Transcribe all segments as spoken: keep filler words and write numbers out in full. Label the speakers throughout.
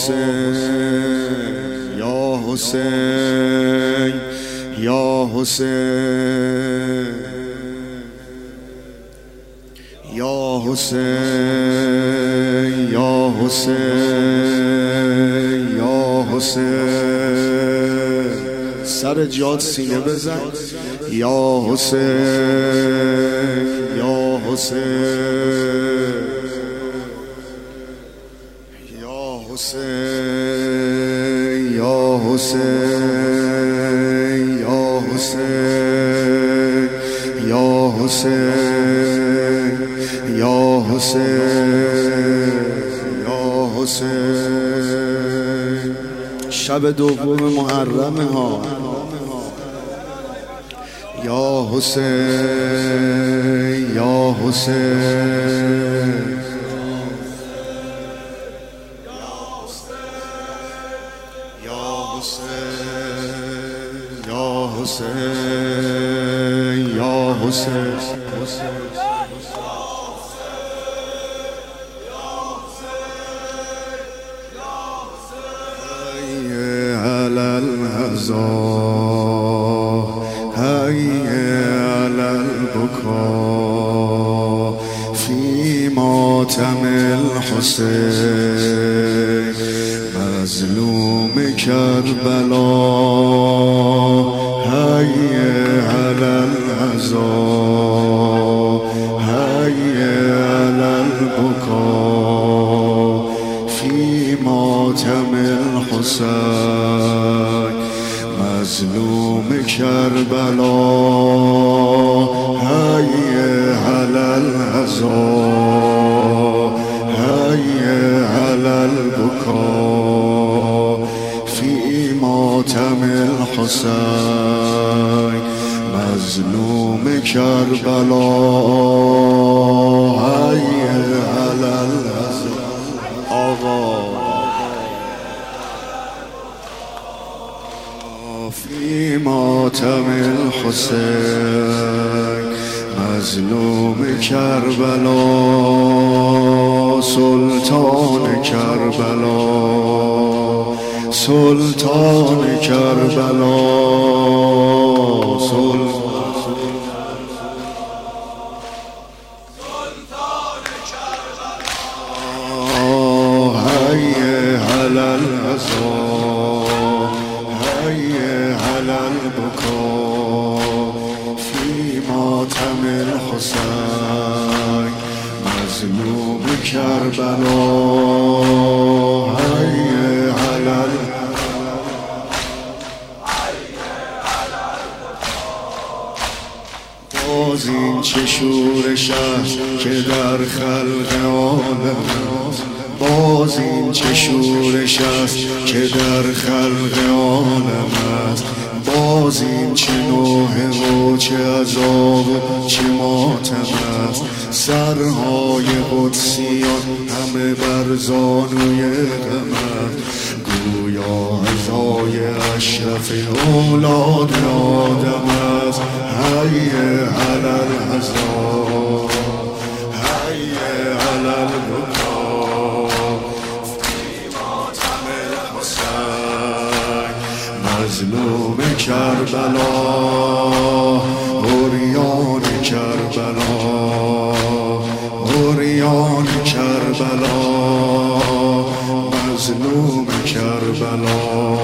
Speaker 1: حسین یا حسین یا حسین یا حسین یا حسین یا حسین سر جات سینه بزن یا حسین یا حسین یا حسین یا حسین یا حسین یا حسین یا حسین یا حسین شب دوم محرم ها یا حسین یا حسین یا حسین یا حسین على الهزا هيا على البكاء في ماتم الحسين مظلوم كربلا هيا على الهزا هيا على البكاء في ماتم الحسين مظلوم كربلا هيا على الهزا هيا على البكاء في ماتم الحسين مظلوم كربلا هيا على الهزا آقا في ماتم الحسين مظلوم كربلا سلطان كربلا سلطان كربلا سلطان كربلا هيا على الهزا هيا على البكاء في ماتم الحسين مظلوم كربلا هيا على باز این چه شورش است که در خلق عالم است باز این چه شورش است که در خلق عالم است باز این چه نوحه و چه عذاب و چه ماتم است سرهای قدسیان همه بر زانوی غم است گویا عزای اشرف اولاد آدم است هیا علی العزا هیا علی البکا فی ماتم الحسین مظلوم کربلا عریان کربلا عریان کربلا مظلوم کربلا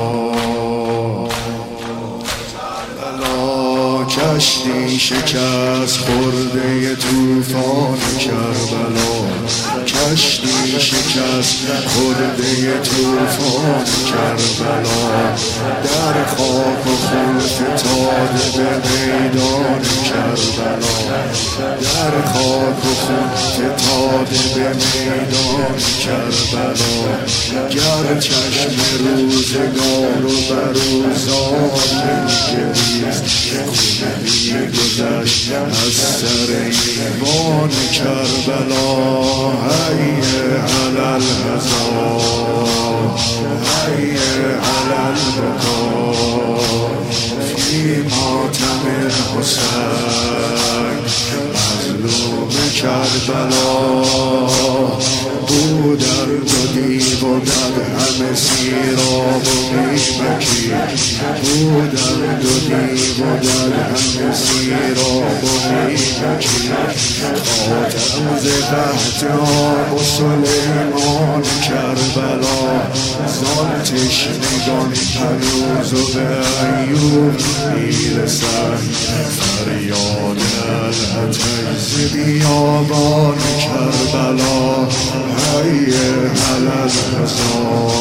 Speaker 1: کشتی شکست خورده طوفان کربلا کشتی شکست خورده طوفان کربلا در خاک و خون فتاده به میدان کربلا در خاک و خون فتاده به میدان کربلا گر چشم روزگار و بروزان می‌گریست می‌گذشت از سر ایوان کربلا هیا علی الهزا هیا علی البکا فی ماتم الحسین مظلوم کربلا بود درد و دیو و در همه سیراب و میمکی بودند و دیو و در همه سیراب و میمکی خاتم ز قحط آب و سلیمان کربلا زان تشنگان هنوز و به ایوب میرسند فریاد العتیز بیابان کربلا هی هلل حسا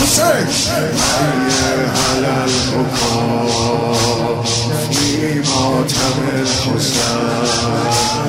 Speaker 1: هی هلل حکا فی ماتم الحسن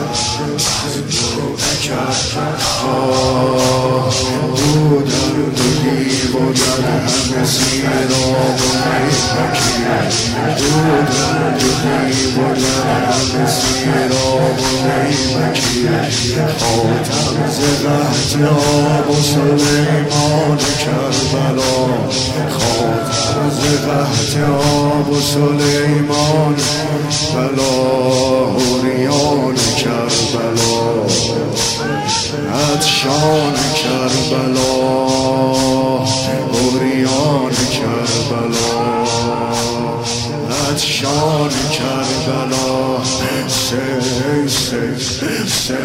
Speaker 1: بودند و دیو و در همه سیراب و میمکی بودند و دیو و در همه سیراب و میمکی خاتم ز قحط آب و سلیمان کربلا خاتم ز قحط آب و سلیمان بلا حوریان کربلا عطشان کربلا حوریان کربلا عطشان کربلا سی سی سی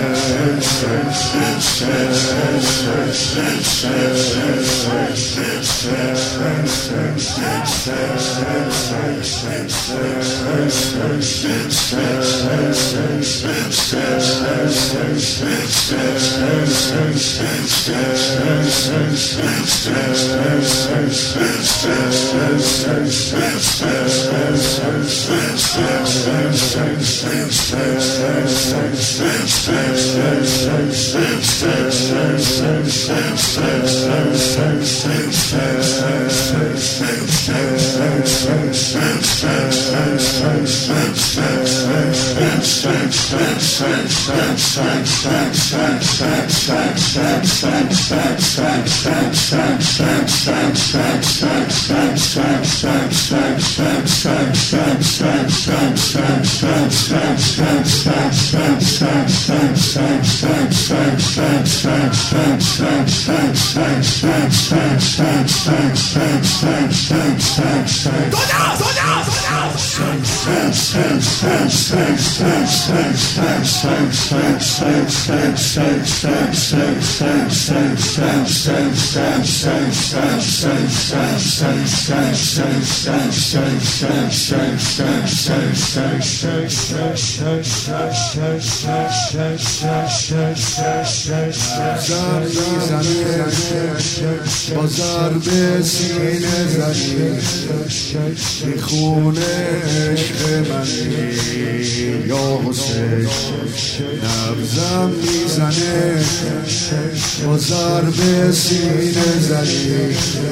Speaker 1: با ضرب سینه زنی میخونه عشق منی یا حسین نبضم میزنه با ضرب سینه زنی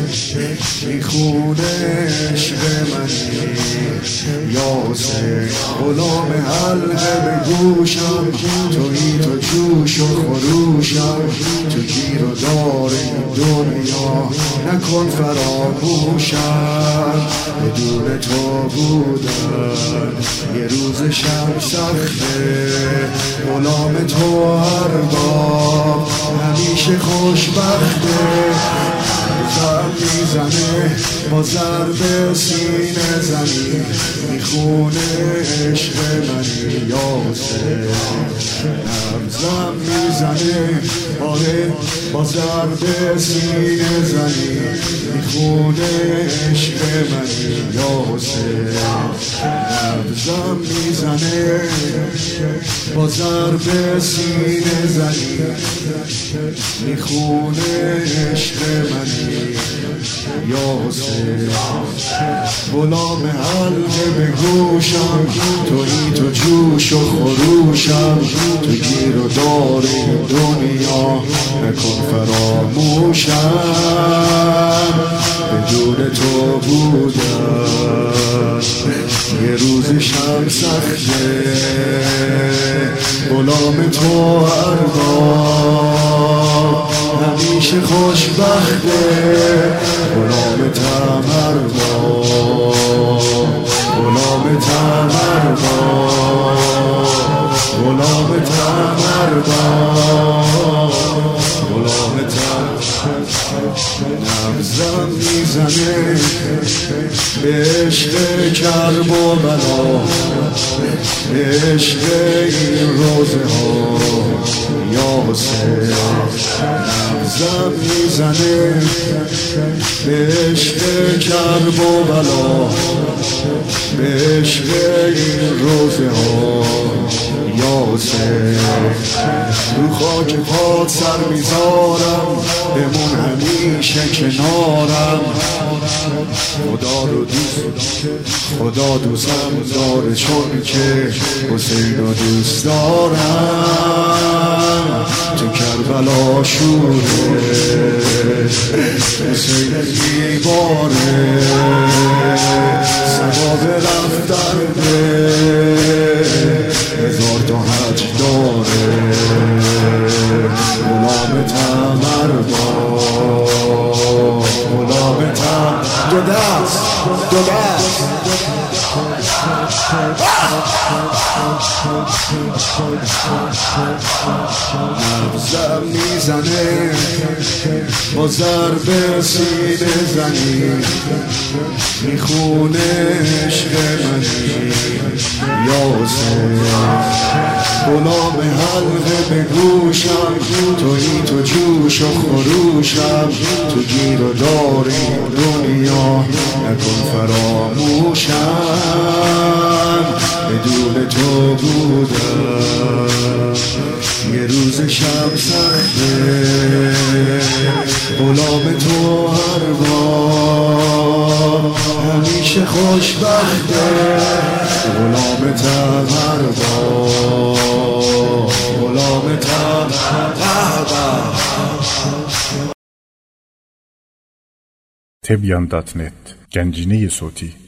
Speaker 1: میخونه عشق منی یا حسین غلام حلقه به گوشم تویی تو جوش و خروشم تو گیر و دار این دنیا نکن فراموشم بدون تو بودن یه روز شب سخته غلام تو ارباب همیشه خوشبخته زم میزنه با ضرب سینه زنی میخونه عشق منی یا حسین نبضم میزنه آره با ضرب سینه زنی میخونه عشق منی یا حسین نبضم میزنه با ضرب سینه زنی میخونه عشق منی یا حسین غلام حلقه به گوشم تویی تو جوش و خروشم تو گیر و دار این دنیا نکن فراموشم بدون تو بودن یه روز شب سخته غلام تو ارباب همیشه خوشبخته غلام تمربا غلام تمربا غلام تمربا غلام تمربا نبضم میزنه به عشق کرب و بلا، به عشق این روزه ها یا حسین. نبضم میزنه به عشق کرب و بلا، به عشق این روزه ها یا حسین. رو خاک پات سر میذارم، بمون همیشه کنارم. خدا رو دوست خدا دوستم داره، چون که حسین رو دوست دارم. تو کربلا شوره حسین دیواره، ثواب رفتن به هزار تا حج داره. غلام تمردا، غلام تم دو دست دو دست نبضم میزنه با ضرب سینه زنی، میخونه عشق منی یا حسین. غلام حلقه به گوشم، تویی تو جوش و خروشم. تو گیر و داری دنیا نکن فراموشم. بدون تو بودم یه روز شب سخته، غلام تو هر بار همیشه خوشبخته. غلام تمردا، غلام تمردا.
Speaker 2: تبیان دات نت گنجینه صوتی